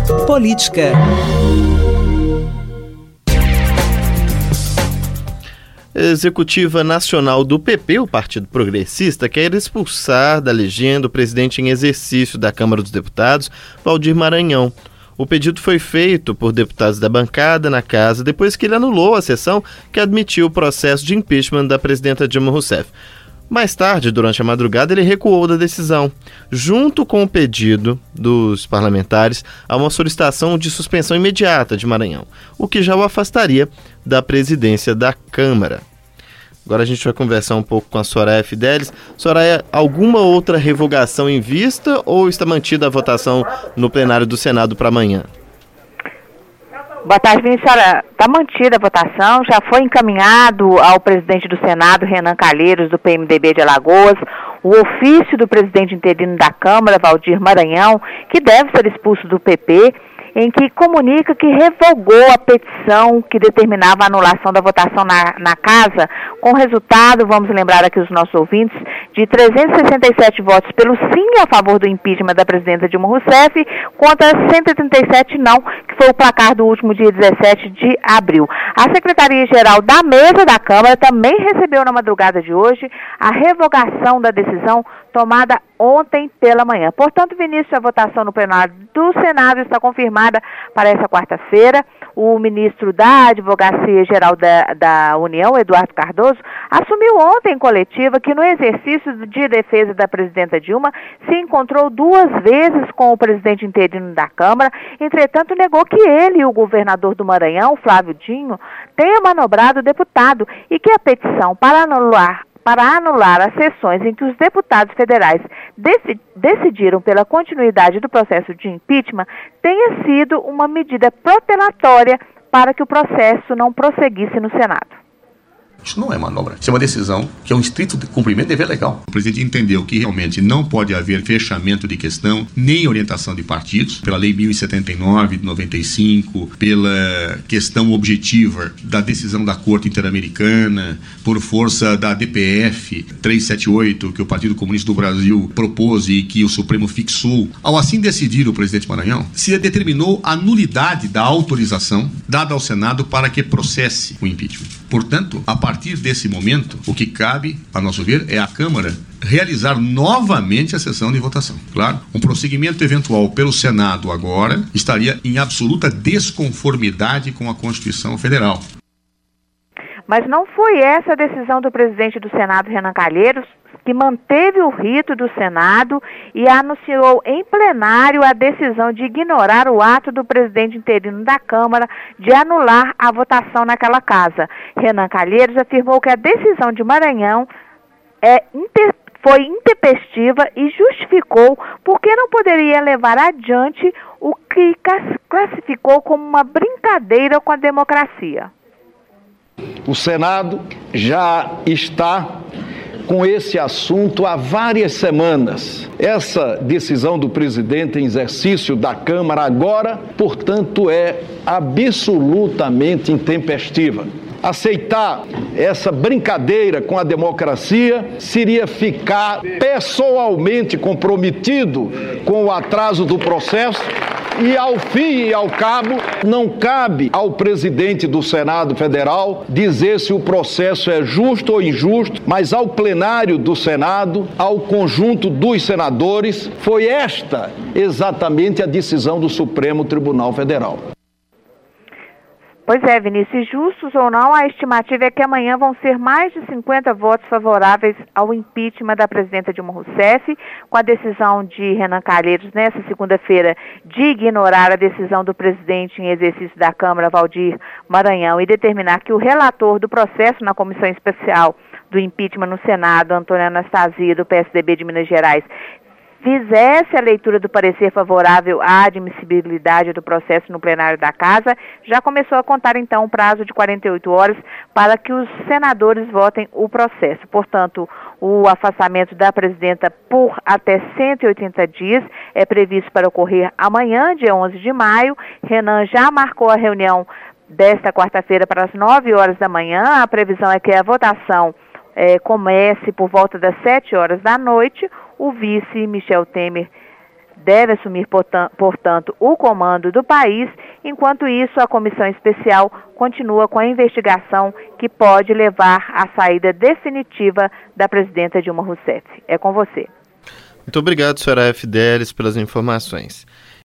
Política. Executiva Nacional do PP, o Partido Progressista, quer expulsar da legenda o presidente em exercício da Câmara dos Deputados, Valdir Maranhão. O pedido foi feito por deputados da bancada na casa depois que ele anulou a sessão que admitiu o processo de impeachment da presidenta Dilma Rousseff. Mais tarde, durante a madrugada, ele recuou da decisão. Junto com o pedido dos parlamentares, há uma solicitação de suspensão imediata de Maranhão, o que já o afastaria da presidência da Câmara. Agora a gente vai conversar um pouco com a Soraya Fidelis. Soraya, alguma outra revogação em vista ou está mantida a votação no plenário do Senado para amanhã? Boa tarde, Vinícius. Está mantida a votação, já foi encaminhado ao presidente do Senado, Renan Calheiros, do PMDB de Alagoas, o ofício do presidente interino da Câmara, Valdir Maranhão, que deve ser expulso do PP, em que comunica que revogou a petição que determinava a anulação da votação na casa, com resultado, vamos lembrar aqui os nossos ouvintes, de 367 votos pelo sim a favor do impeachment da presidenta Dilma Rousseff, contra 137 não, que foi o placar do último dia 17 de abril. A Secretaria-Geral da Mesa da Câmara também recebeu na madrugada de hoje a revogação da decisão tomada ontem pela manhã. Portanto, Vinícius, a votação no plenário do Senado está confirmada para essa quarta-feira. O ministro da Advocacia Geral da União, Eduardo Cardoso, assumiu ontem em coletiva que no exercício de defesa da presidenta Dilma se encontrou 2 vezes com o presidente interino da Câmara, entretanto negou que ele e o governador do Maranhão, Flávio Dino, tenham manobrado o deputado e que a petição para anular as sessões em que os deputados federais decidiram pela continuidade do processo de impeachment tenha sido uma medida protelatória para que o processo não prosseguisse no Senado. Isso não é manobra, isso é uma decisão que é um estrito cumprimento de dever legal. O presidente entendeu que realmente não pode haver fechamento de questão, nem orientação de partidos, pela Lei 1079 de 95, pela questão objetiva da decisão da Corte Interamericana, por força da DPF 378, que o Partido Comunista do Brasil propôs e que o Supremo fixou. Ao assim decidir o presidente Maranhão, se determinou a nulidade da autorização dada ao Senado para que processe o impeachment. Portanto, a partir desse momento, o que cabe, a nosso ver, é a Câmara realizar novamente a sessão de votação. Claro, um prosseguimento eventual pelo Senado agora estaria em absoluta desconformidade com a Constituição Federal. Mas não foi essa a decisão do presidente do Senado, Renan Calheiros, que manteve o rito do Senado e anunciou em plenário a decisão de ignorar o ato do presidente interino da Câmara de anular a votação naquela casa. Renan Calheiros afirmou que a decisão de Maranhão foi intempestiva e justificou porque não poderia levar adiante o que classificou como uma brincadeira com a democracia. O Senado já está com esse assunto há várias semanas. Essa decisão do presidente em exercício da Câmara agora, portanto, é absolutamente intempestiva. Aceitar essa brincadeira com a democracia seria ficar pessoalmente comprometido com o atraso do processo e, ao fim e ao cabo, não cabe ao presidente do Senado Federal dizer se o processo é justo ou injusto, mas ao plenário do Senado, ao conjunto dos senadores, foi esta exatamente a decisão do Supremo Tribunal Federal. Pois é, Vinícius, justos ou não, a estimativa é que amanhã vão ser mais de 50 votos favoráveis ao impeachment da presidenta Dilma Rousseff, com a decisão de Renan Calheiros nessa segunda-feira de ignorar a decisão do presidente em exercício da Câmara, Valdir Maranhão, e determinar que o relator do processo na comissão especial do impeachment no Senado, Antônio Anastasia, do PSDB de Minas Gerais, fizesse a leitura do parecer favorável à admissibilidade do processo no plenário da Casa, já começou a contar então um prazo de 48 horas para que os senadores votem o processo. Portanto, o afastamento da presidenta por até 180 dias é previsto para ocorrer amanhã, dia 11 de maio. Renan já marcou a reunião desta quarta-feira para as 9 horas da manhã. A previsão é que a votação comece por volta das 7 horas da noite. O vice Michel Temer deve assumir, portanto, o comando do país. Enquanto isso, a comissão especial continua com a investigação que pode levar à saída definitiva da presidenta Dilma Rousseff. É com você. Muito obrigado, senhora Fidelis, pelas informações.